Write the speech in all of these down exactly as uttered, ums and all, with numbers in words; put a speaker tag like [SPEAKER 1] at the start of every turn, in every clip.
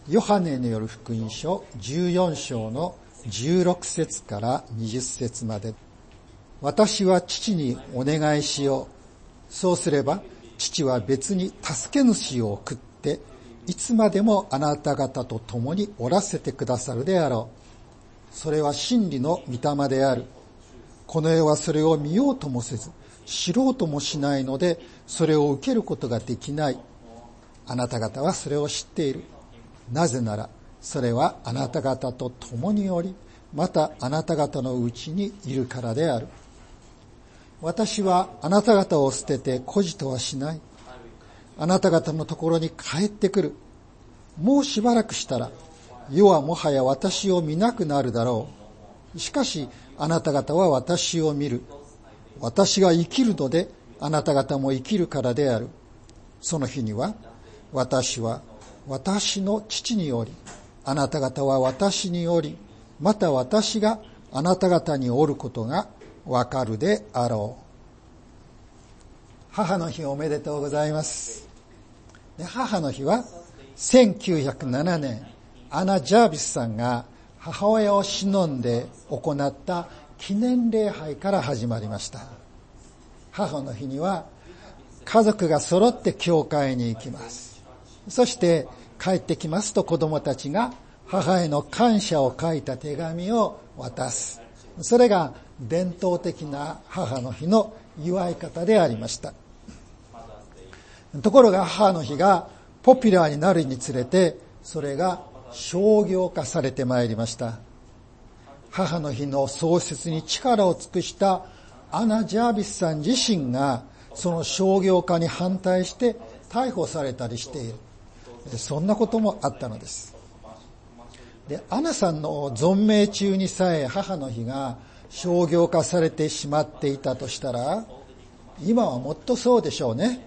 [SPEAKER 1] ヨハネによる福音書じゅうよん章のじゅうろく節からにじゅう節まで。私は父にお願いしよう。そうすれば父は別に助け主を送っていつまでもあなた方と共におらせてくださるであろう。それは真理の御霊である。この世はそれを見ようともせず知ろうともしないので、それを受けることができない。あなた方はそれを知っている。なぜならそれはあなた方と共におり、またあなた方のうちにいるからである。私はあなた方を捨てて孤児とはしない。あなた方のところに帰ってくる。もうしばらくしたら世はもはや私を見なくなるだろう。しかしあなた方は私を見る。私が生きるのであなた方も生きるからである。その日には私は私の父におり、あなた方は私におり、また私があなた方におることがわかるであろう。母の日おめでとうございます。母の日はせんきゅうひゃくななねん、アナ・ジャービスさんが母親を偲んで行った記念礼拝から始まりました。母の日には家族が揃って教会に行きます。そして帰ってきますと子供たちが母への感謝を書いた手紙を渡す。それが伝統的な母の日の祝い方でありました。ところが母の日がポピュラーになるにつれて、それが商業化されてまいりました。母の日の創設に力を尽くしたアナ・ジャービスさん自身がその商業化に反対して逮捕されたりしている。そんなこともあったのです。で、アナさんの存命中にさえ母の日が商業化されてしまっていたとしたら、今はもっとそうでしょうね。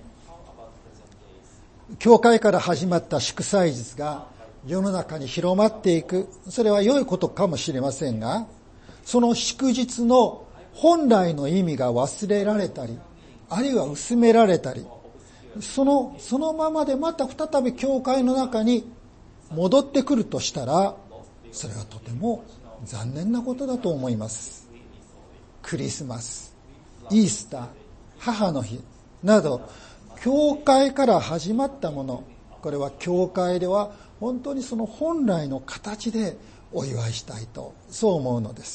[SPEAKER 1] 教会から始まった祝祭日が世の中に広まっていく、それは良いことかもしれませんが、その祝日の本来の意味が忘れられたり、あるいは薄められたり、その、そのままでまた再び教会の中に戻ってくるとしたら、それはとても残念なことだと思います。クリスマス、イースター、母の日など、教会から始まったもの、これは教会では本当にその本来の形でお祝いしたいと、そう思うのです。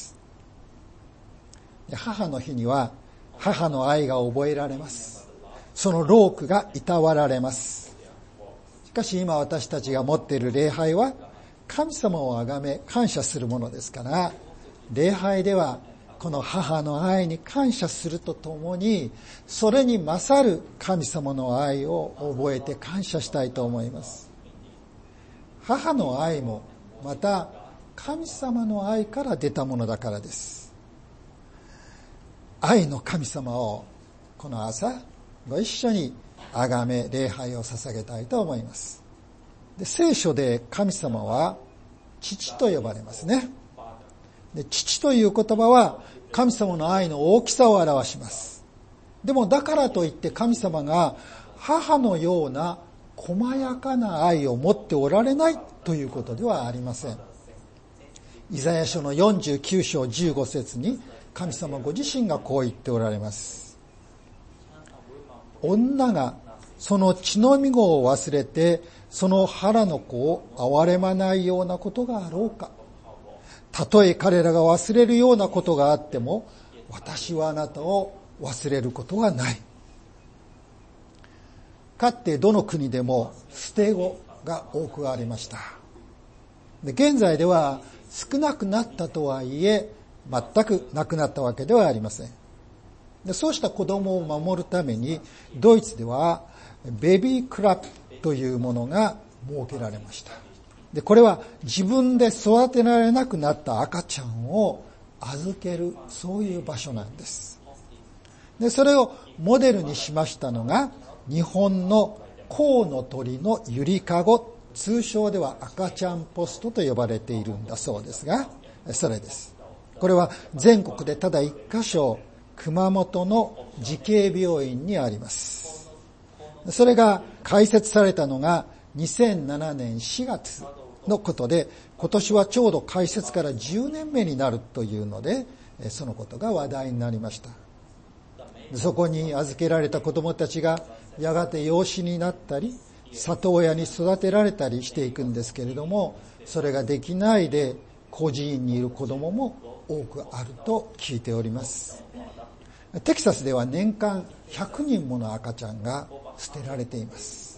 [SPEAKER 1] 母の日には母の愛が覚えられます。その労苦がいたわられます。しかし今私たちが持っている礼拝は神様をあがめ感謝するものですから、礼拝ではこの母の愛に感謝するとともに、それに勝る神様の愛を覚えて感謝したいと思います。母の愛もまた神様の愛から出たものだからです。愛の神様をこの朝ご一緒に崇め礼拝を捧げたいと思います。で、聖書で神様は父と呼ばれますね。で、父という言葉は神様の愛の大きさを表します。でもだからといって神様が母のような細やかな愛を持っておられないということではありません。イザヤ書のよんじゅうきゅう章じゅうご節に神様ご自身がこう言っておられます。女がその血のみ子を忘れてその腹の子を憐れまないようなことがあろうか。たとえ彼らが忘れるようなことがあっても、私はあなたを忘れることはない。かつてどの国でも捨て子が多くありました。で、現在では少なくなったとはいえ、全くなくなったわけではありません。で、そうした子供を守るために、ドイツではベビークラブというものが設けられました。で、これは自分で育てられなくなった赤ちゃんを預ける、そういう場所なんです。で、それをモデルにしましたのが、日本のコウノトリのゆりかご、通称では赤ちゃんポストと呼ばれているんだそうですが、それです。これは全国でただ一箇所、熊本の慈恵病院にあります。それが開設されたのがにせんななねんしがつのことで、今年はちょうど開設からじゅうねんめになるというので、そのことが話題になりました。そこに預けられた子供たちがやがて養子になったり、里親に育てられたりしていくんですけれども、それができないで孤児院にいる子供も多くあると聞いております。テキサスでは年間ひゃくにんもの赤ちゃんが捨てられています。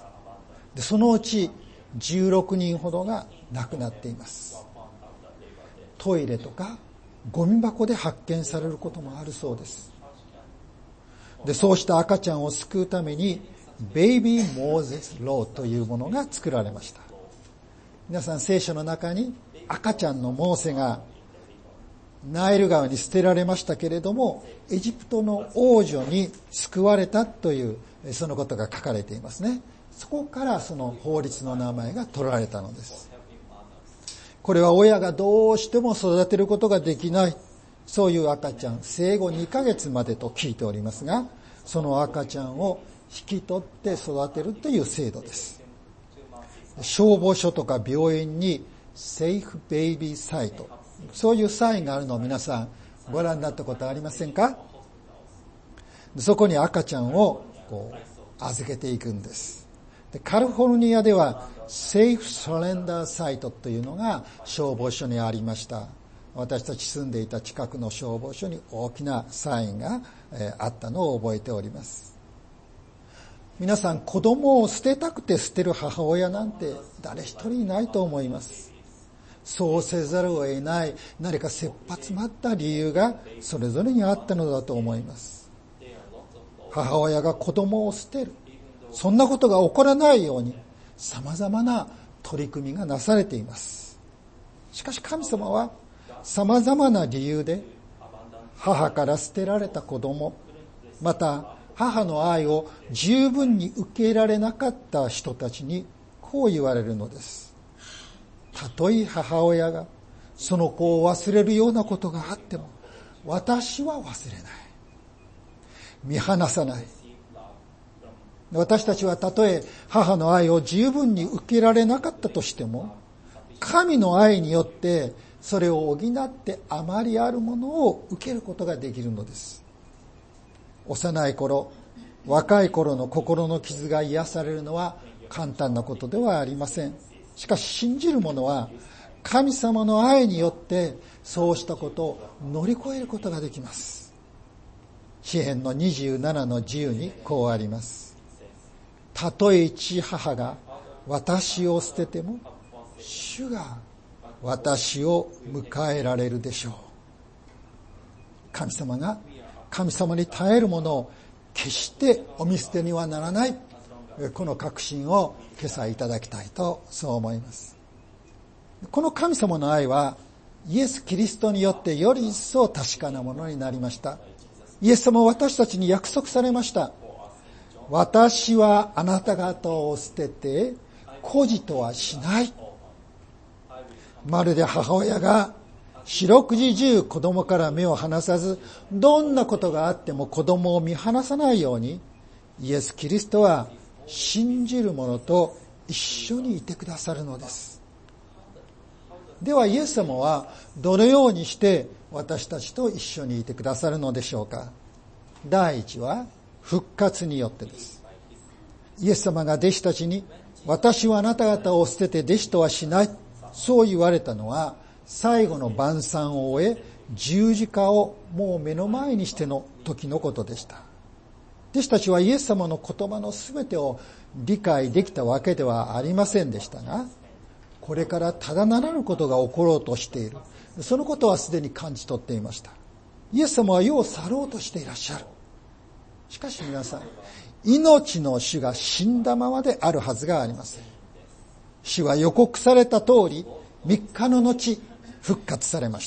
[SPEAKER 1] で、そのうちじゅうろくにんほどが亡くなっています。トイレとかゴミ箱で発見されることもあるそうです。で、そうした赤ちゃんを救うためにベイビーモーゼスローというものが作られました。皆さん、聖書の中に赤ちゃんのモーセがナイル川に捨てられましたけれども、エジプトの王女に救われたというそのことが書かれていますね。そこからその法律の名前が取られたのです。これは親がどうしても育てることができない、そういう赤ちゃん、生後にかげつまでと聞いておりますが、その赤ちゃんを引き取って育てるという制度です。消防署とか病院にセーフベイビーサイト、そういうサインがあるのを皆さんご覧になったことありませんか？そこに赤ちゃんをこう預けていくんです。で、カリフォルニアではセーフサレンダーサイトというのが消防署にありました。私たち住んでいた近くの消防署に大きなサインがあったのを覚えております。皆さん、子供を捨てたくて捨てる母親なんて誰一人いないと思います。そうせざるを得ない何か切羽詰まった理由がそれぞれにあったのだと思います。母親が子供を捨てる、そんなことが起こらないように様々な取り組みがなされています。しかし神様は様々な理由で母から捨てられた子供、また母の愛を十分に受けられなかった人たちにこう言われるのです。たとえ母親がその子を忘れるようなことがあっても、私は忘れない。見放さない。私たちはたとえ母の愛を十分に受けられなかったとしても、神の愛によってそれを補ってあまりあるものを受けることができるのです。幼い頃、若い頃の心の傷が癒されるのは簡単なことではありません。しかし信じる者は神様の愛によってそうしたことを乗り越えることができます。詩編のにじゅうななのじゅうにこうあります。たとえ父母が私を捨てても、主が私を迎えられるでしょう。神様が神様に耐えるものを決してお見捨てにはならない、この確信を今朝いただきたいとそう思います。この神様の愛はイエス・キリストによってより一層確かなものになりました。イエス様は私たちに約束されました。私はあなた方を捨てて孤児とはしない。まるで母親が四六時中子供から目を離さず、どんなことがあっても子供を見放さないように、イエス・キリストは信じる者と一緒にいてくださるのです。ではイエス様はどのようにして私たちと一緒にいてくださるのでしょうか。第一は復活によってです。イエス様が弟子たちに、私はあなた方を捨てて弟子とはしない、そう言われたのは最後の晩餐を終え、十字架をもう目の前にしての時のことでした。弟子たちはイエス様の言葉のすべてを理解できたわけではありませんでしたが、これからただならぬことが起ころうとしている、そのことはすでに感じ取っていました。イエス様は世を去ろうとしていらっしゃる。しかし皆さん、命の主が死んだままであるはずがありません。主は予告された通りみっかの後復活されました。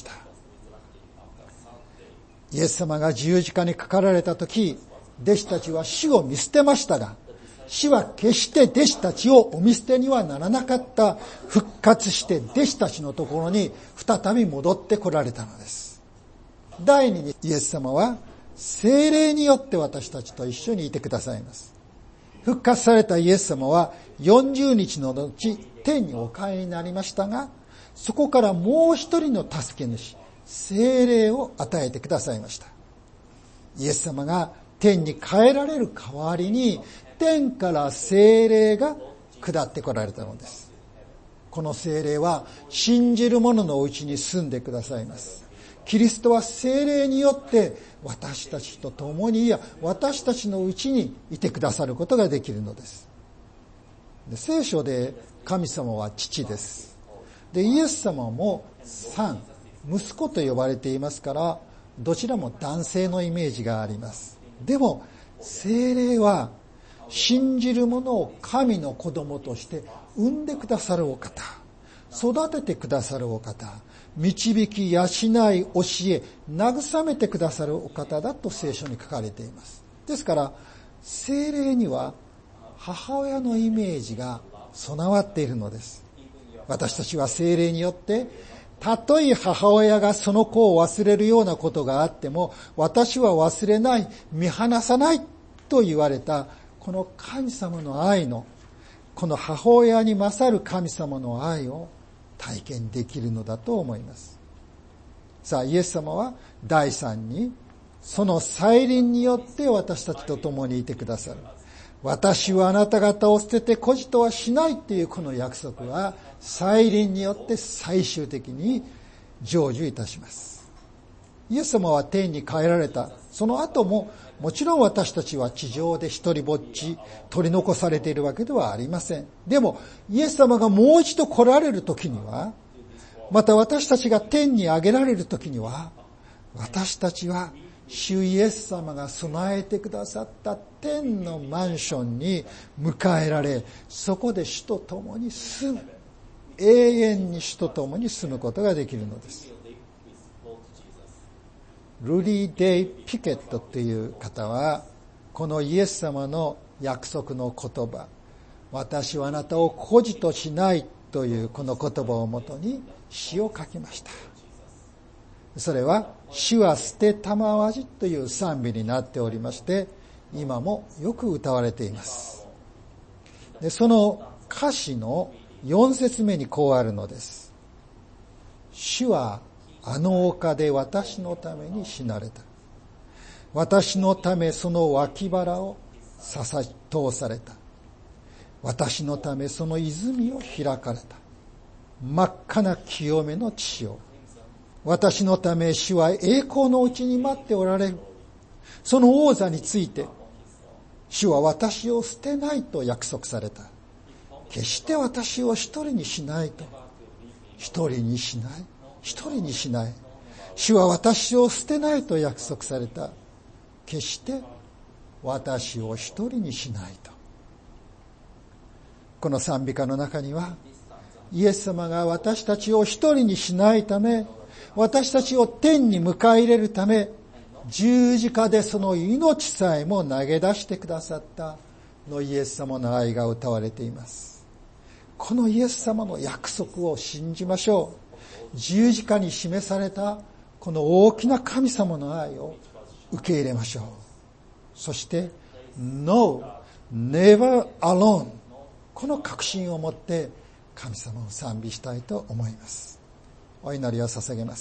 [SPEAKER 1] イエス様が十字架にかかられた時、弟子たちは主を見捨てましたが、主は決して弟子たちをお見捨てにはならなかった。復活して弟子たちのところに再び戻ってこられたのです。第二に、イエス様は聖霊によって私たちと一緒にいてくださいます。復活されたイエス様はよんじゅうにちの後、 天にお帰りになりましたが、そこからもう一人の助け主、聖霊を与えてくださいました。イエス様が天に帰られる代わりに、天から聖霊が下ってこられたのです。この聖霊は信じる者のうちに住んでくださいます。キリストは聖霊によって私たちと共に、いや私たちのうちにいてくださることができるのです。で、聖書で神様は父です。で、イエス様も三、息子と呼ばれていますから、どちらも男性のイメージがあります。でも聖霊は信じる者を神の子供として産んでくださるお方、育ててくださるお方、導き、養い、教え、慰めてくださるお方だと聖書に書かれています。ですから聖霊には母親のイメージが備わっているのです。私たちは聖霊によって、たとえ母親がその子を忘れるようなことがあっても、私は忘れない、見放さないと言われた、この神様の愛の、この母親に勝る神様の愛を体験できるのだと思います。さあ、イエス様は第三に、その再臨によって私たちと共にいてくださる。私はあなた方を捨てて孤児とはしないというこの約束は、再臨によって最終的に成就いたします。イエス様は天に帰られた。その後も、もちろん私たちは地上で一人ぼっち取り残されているわけではありません。でも、イエス様がもう一度来られる時には、また私たちが天に上げられる時には、私たちは主イエス様が備えてくださった天のマンションに迎えられ、そこで主と共に住む。永遠に主と共に住むことができるのです。ルリー・デイ・ピケットという方は、このイエス様の約束の言葉、私はあなたを孤児としないというこの言葉をもとに詩を書きました。それは、主は捨てたまわじという賛美になっておりまして、今もよく歌われています。で、その歌詞のよん節目にこうあるのです。主はあの丘で私のために死なれた。私のためその脇腹を刺さ通された。私のためその泉を開かれた。真っ赤な清めの血を。私のため主は栄光のうちに待っておられる。その王座について、主は私を捨てないと約束された。決して私を一人にしないと。一人にしない。一人にしない。主は私を捨てないと約束された。決して私を一人にしないと。この賛美歌の中には、イエス様が私たちを一人にしないため、私たちを天に迎え入れるため、十字架でその命さえも投げ出してくださったのイエス様の愛が歌われています。このイエス様の約束を信じましょう。十字架に示されたこの大きな神様の愛を受け入れましょう。そして No, never alone、 この確信を持って神様を賛美したいと思います。お祈りを捧げます。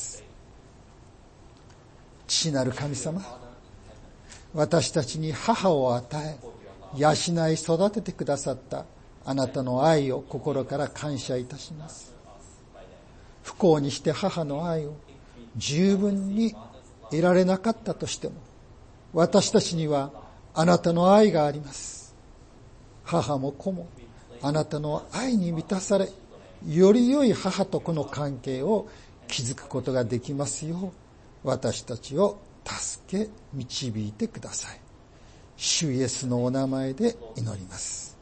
[SPEAKER 1] 父なる神様、私たちに母を与え、養い育ててくださったあなたの愛を心から感謝いたします。不幸にして母の愛を十分に得られなかったとしても、私たちにはあなたの愛があります。母も子もあなたの愛に満たされ、より良い母と子の関係を築くことができますよう、私たちを助け導いてください。主イエスのお名前で祈ります。